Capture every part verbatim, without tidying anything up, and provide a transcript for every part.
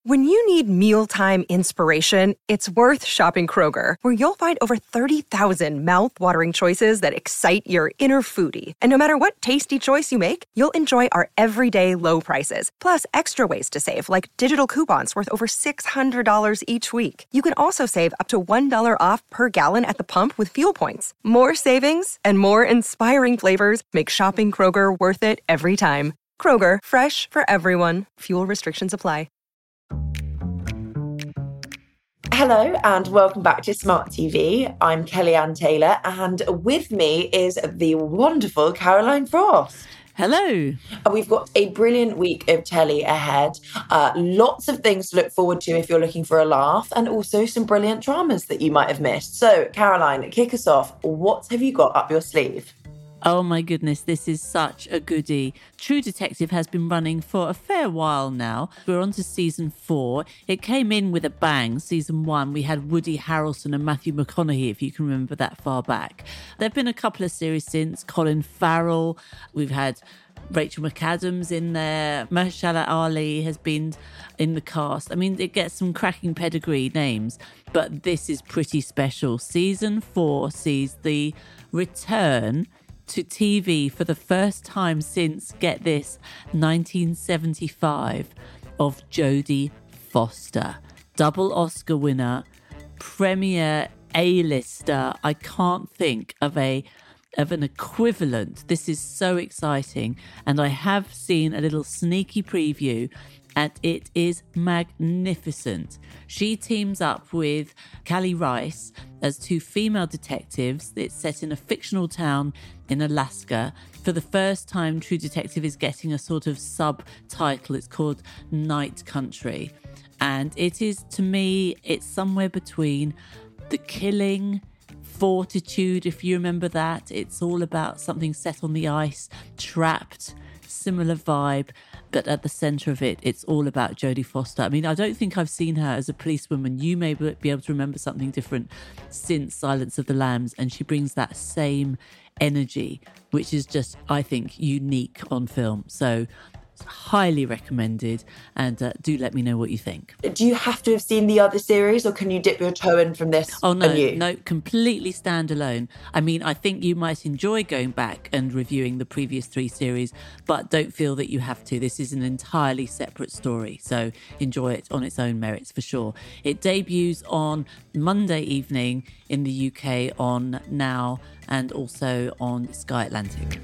When you need mealtime inspiration, it's worth shopping Kroger, where you'll find over thirty thousand mouth-watering choices that excite your inner foodie. And no matter what tasty choice you make, you'll enjoy our everyday low prices, plus extra ways to save, like digital coupons worth over six hundred dollars each week. You can also save up to one dollar off per gallon at the pump with fuel points. More savings and more inspiring flavors make shopping Kroger worth it every time. Kroger, fresh for everyone. Fuel restrictions apply. Hello and welcome back to Smart T V. I'm Kellyanne Taylor, and with me is the wonderful Caroline Frost. Hello. And we've got a brilliant week of telly ahead. Uh, lots of things to look forward to if you're looking for a laugh, and also some brilliant dramas that you might have missed. So, Caroline, kick us off. What have you got up your sleeve? Oh my goodness, this is such a goodie. True Detective has been running for a fair while now. We're on to season four. It came in with a bang. Season one, we had Woody Harrelson and Matthew McConaughey, if you can remember that far back. There have been a couple of series since. Colin Farrell. We've had Rachel McAdams in there. Mahershala Ali has been in the cast. I mean, it gets some cracking pedigree names, but this is pretty special. Season four sees the return to T V for the first time since, get this, nineteen seventy-five, of Jodie Foster. Double Oscar winner, premier A-lister. I can't think of a of an equivalent. This is so exciting. And I have seen a little sneaky preview, and it is magnificent. She teams up with Callie Rice as two female detectives. It's set in a fictional town in Alaska. For the first time, True Detective is getting a sort of subtitle. It's called Night Country. And it is, to me, it's somewhere between The Killing, Fortitude, if you remember that. It's all about something set on the ice, trapped, similar vibe. But at the centre of it, it's all about Jodie Foster. I mean, I don't think I've seen her as a policewoman. You may be able to remember something different since Silence of the Lambs, and she brings that same energy, which is just, I think, unique on film. So highly recommended, and uh, do let me know what you think. Do you have to have seen the other series, or can you dip your toe in from this? Oh no, anew? no, completely standalone. I mean, I think you might enjoy going back and reviewing the previous three series, but don't feel that you have to. This is an entirely separate story, so enjoy it on its own merits for sure. It debuts on Monday evening in the U K on Now, and also on Sky Atlantic.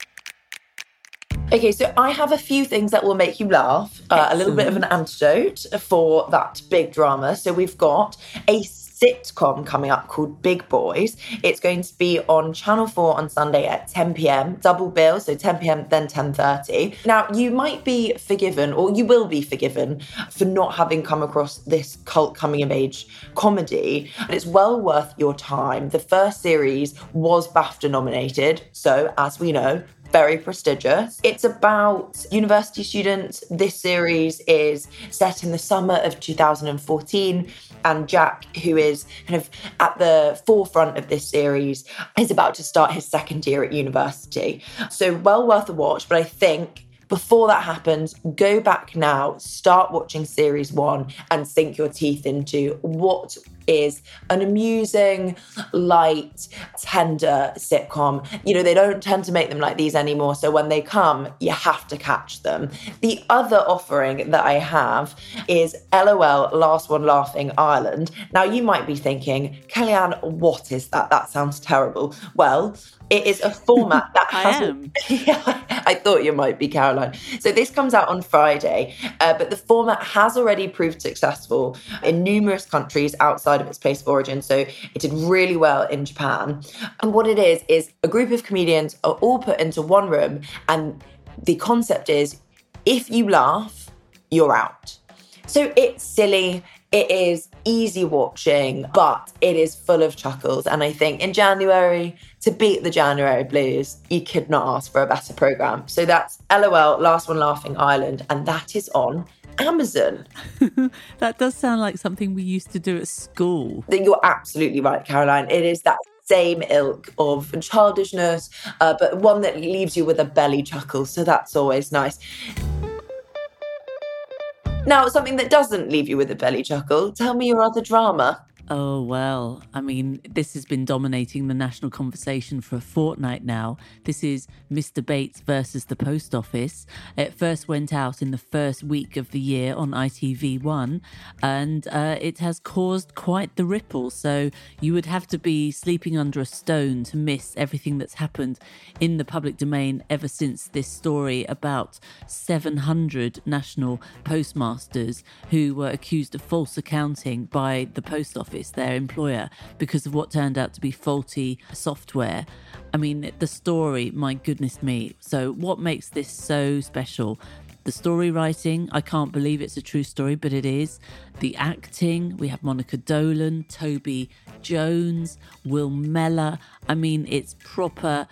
Okay, so I have a few things that will make you laugh. Uh, a little bit of an antidote for that big drama. So we've got a sitcom coming up called Big Boys. It's going to be on Channel four on Sunday at ten p.m. Double bill, so ten p.m. then ten thirty. Now, you might be forgiven, or you will be forgiven, for not having come across this cult coming-of-age comedy, but it's well worth your time. The first series was BAFTA nominated, so as we know, very prestigious. It's about university students. This series is set in the summer of two thousand fourteen, and Jack, who is kind of at the forefront of this series, is about to start his second year at university. So well worth a watch, but I think before that happens, go back now, start watching series one and sink your teeth into what is an amusing, light, tender sitcom. You know, they don't tend to make them like these anymore, so when they come, you have to catch them. The other offering that I have is LOL, Last One Laughing Ireland. Now, you might be thinking, Kellyanne, what is that? That sounds terrible. Well, it is a format that I has... am. Yeah, I thought you might be, Caroline. So this comes out on Friday, uh, but the format has already proved successful in numerous countries outside of its place of origin. So it did really well in Japan. And what it is, is a group of comedians are all put into one room, and the concept is, if you laugh, you're out. So it's silly. It is easy watching, but it is full of chuckles. And I think in January, to beat the January blues, you could not ask for a better programme. So that's LOL, Last One Laughing Ireland, and that is on Amazon. That does sound like something we used to do at school. You're absolutely right, Caroline. It is that same ilk of childishness, uh, but one that leaves you with a belly chuckle. So that's always nice. Now, something that doesn't leave you with a belly chuckle, tell me your other drama. Oh, well, I mean, this has been dominating the national conversation for a fortnight now. This is Mister Bates versus the Post Office. It first went out in the first week of the year on I T V one, and uh, it has caused quite the ripple. So you would have to be sleeping under a stone to miss everything that's happened in the public domain ever since this story about seven hundred national postmasters who were accused of false accounting by the Post Office, their employer, because of what turned out to be faulty software. I mean, the story, my goodness me. So what makes this so special? The story writing, I can't believe it's a true story, but it is. The acting, we have Monica Dolan, Toby Jones, Will Mellor. I mean, it's proper,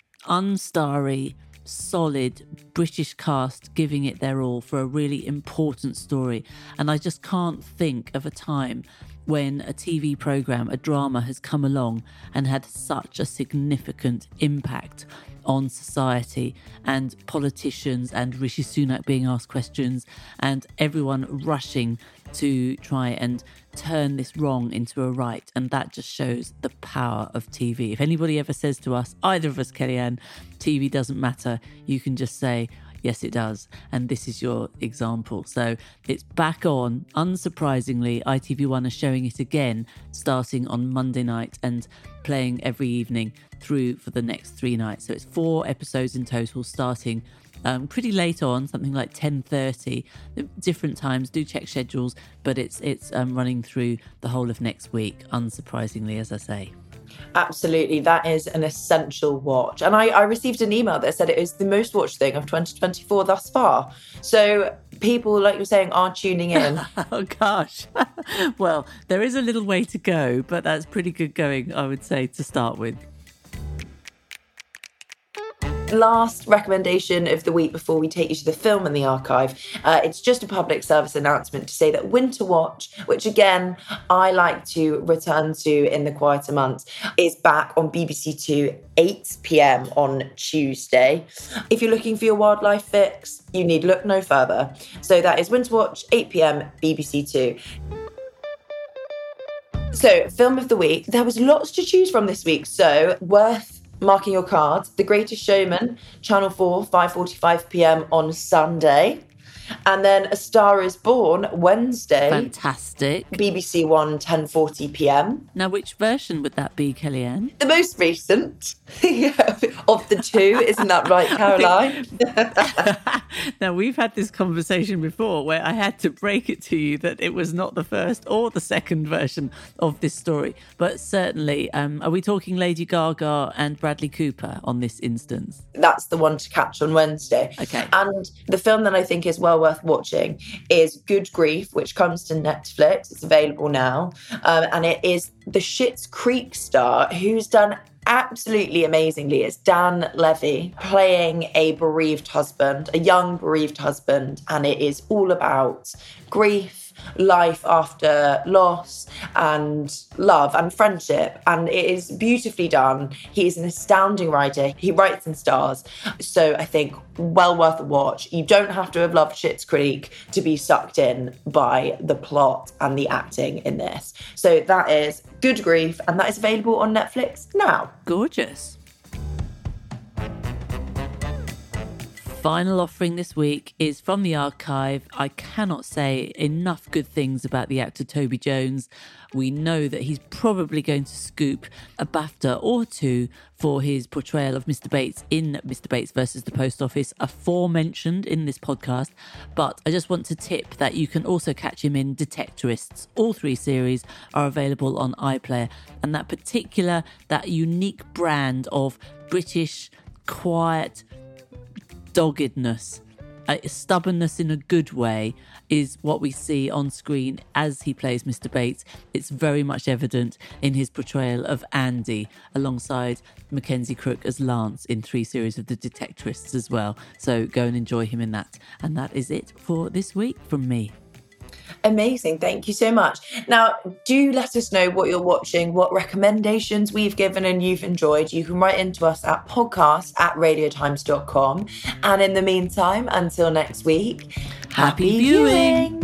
unstarry, solid British cast giving it their all for a really important story. And I just can't think of a time when a T V programme, a drama, has come along and had such a significant impact on society and politicians and Rishi Sunak being asked questions and everyone rushing to try and turn this wrong into a right. And that just shows the power of T V. If anybody ever says to us, either of us, Kellyanne, T V doesn't matter, you can just say, yes, it does. And this is your example. So it's back on. Unsurprisingly, I T V one is showing it again, starting on Monday night and playing every evening through for the next three nights. So it's four episodes in total, starting um, pretty late on, something like ten thirty. Different times, do check schedules, but it's, it's um, running through the whole of next week, unsurprisingly, as I say. Absolutely, that is an essential watch. And I, I received an email that said it is the most watched thing of twenty twenty-four thus far. So people, like you're saying, are tuning in. Oh, gosh. Well, there is a little way to go, but that's pretty good going, I would say, to start with. Last recommendation of the week before we take you to the film and the archive. Uh, it's just a public service announcement to say that Winter Watch, which again, I like to return to in the quieter months, is back on B B C Two, eight p.m. on Tuesday. If you're looking for your wildlife fix, you need look no further. So that is Winter Watch, eight p.m, B B C Two. So, film of the week. There was lots to choose from this week, so worth marking your cards. The Greatest Showman, Channel four, five forty-five p.m. on Sunday. And then A Star Is Born, Wednesday. Fantastic. B B C One, ten forty p.m. Now, which version would that be, Kellyanne? The most recent of the two. Isn't that right, Caroline? Now, we've had this conversation before where I had to break it to you that it was not the first or the second version of this story. But certainly, um, are we talking Lady Gaga and Bradley Cooper on this instance? That's the one to catch on Wednesday. Okay. And the film that I think is well worth watching is Good Grief, which comes to Netflix. It's available now. Um, and it is the Schitt's Creek star who's done absolutely amazingly. It's Dan Levy playing a bereaved husband, a young bereaved husband, and it is all about grief, life after loss, and love and friendship. And it is beautifully done. He is an astounding writer. He writes and stars. So I think well worth a watch. You don't have to have loved Schitt's Creek to be sucked in by the plot and the acting in this. So that is Good Grief, and that is available on Netflix now. Gorgeous. Final offering this week is from the archive. I cannot say enough good things about the actor Toby Jones. We know that he's probably going to scoop a BAFTA or two for his portrayal of Mister Bates in Mister Bates versus the Post Office, aforementioned in this podcast. But I just want to tip that you can also catch him in Detectorists. All three series are available on iPlayer. And that particular, that unique brand of British, quiet doggedness, uh, stubbornness in a good way, is what we see on screen as he plays Mister Bates. It's very much evident in his portrayal of Andy alongside Mackenzie Crook as Lance in three series of The Detectorists as well. So go and enjoy him in that. And that is it for this week from me. Amazing. Thank you so much. Now, do let us know what you're watching, what recommendations we've given and you've enjoyed. You can write into us at podcast at radiotimes dot com. And in the meantime, until next week, Happy, happy viewing. viewing.